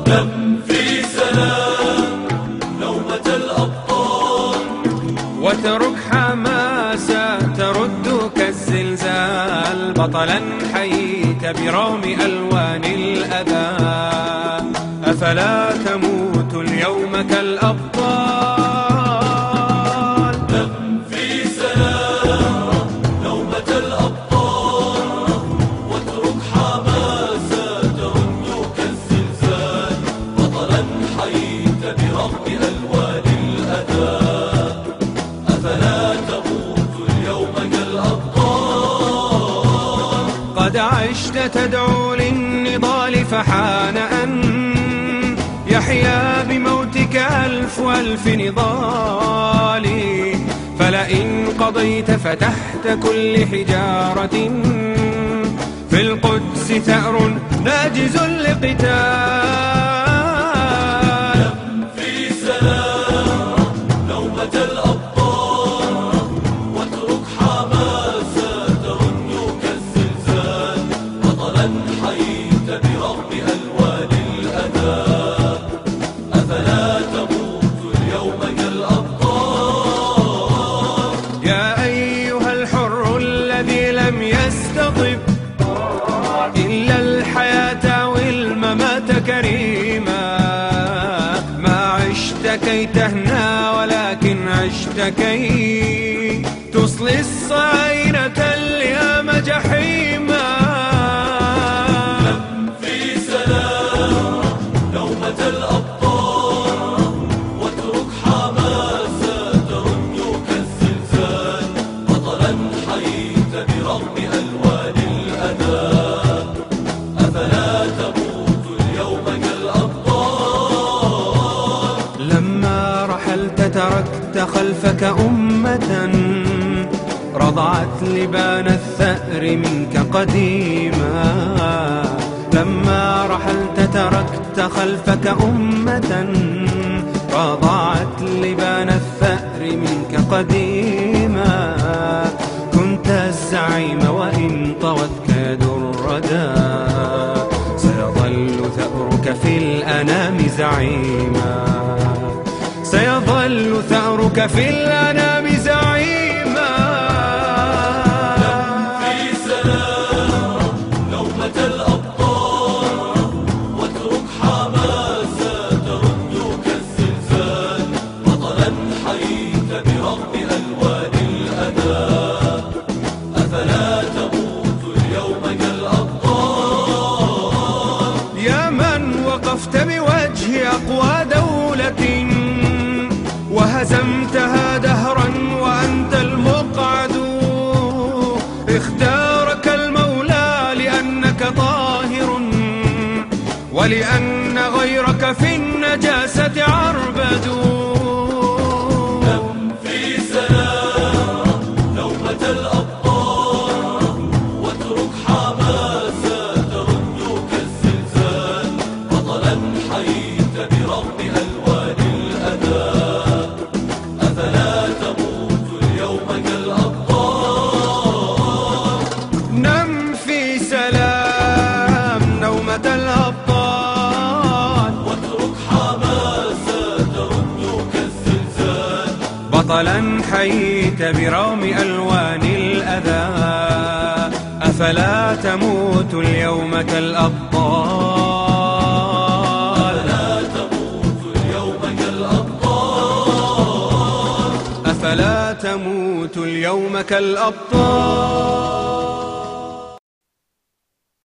نم في سلام نومة الأبطال، واترك حماسة ترد كالزلزال، بطلا حييت برغم ألوان الأذى، أفلا تموت اليوم كالأبطال. نم في سلام نومة الأبطال، واترك حماسة ترد كالزلزال، بطلا حييت برغم ألوان الأذى، أفلا تموت اليوم كالأبطال. قد عشت تدعو للنضال، فحان أن يحيا بموتك ألف نضال، فلئن قضيت فتحت كل حجارة، في القدس ثأر ناجز لقتال. نم في سلام نومة الأبطال، واترك حماسة ترد كالزلزال، بطلا حييت برغم ألوان الأذى، أفلا تموت اليوم كالأبطال. يا أيها الحر الذي لم يستطب إلا الحياة والممات كريما، ما عشت كي تهنى ولكن عشت كي تصلي الصعينة اليام جحيما. نم في سلام نومة الأبطال، واترك حماسة ترد كالزلزال، بطلا حييت برغم ألوان الأذى، أفلا تموت اليوم كالأبطال. لما رحلت تركت خلفك أمة رضعت لبان الثأر منك قديما، لما رحلت تركت خلفك أمة رضعت لبان الثأر منك قديما، كنت الزعيم وإن طوتك يد الردى، سيظل ثأرك في الأنام زعيما، سيظل ثأرك في الأنام زعيما. نم في سلام نومة الأبطال، واترك حماسة ترد كالزلزال، بطلا حييت برغم ألوان الأذى، أفلا تموت اليوم كالأبطال. يا من وقفت بوجه أقوى دولة وهزمتها دهرا وأنت المقعد، اختارك المولى لأنك طاهر، ولأن غيرك في النجاسة عربد. نم في سلام نومة الأبطال، واترك حماسة ترد كالزلزال، بطلا حييت برغم ألوان الأذى، أفلا تموت اليوم كالأبطال. نم في سلام نومة الأبطال، واترك حماسة ترد كالزلزال، بطلا حييت برغم ألوان الأذى، أفلا تموت اليوم كالأبطال. أفلا تموت اليوم كالأبطال. أفلا تموت اليوم كالأبطال.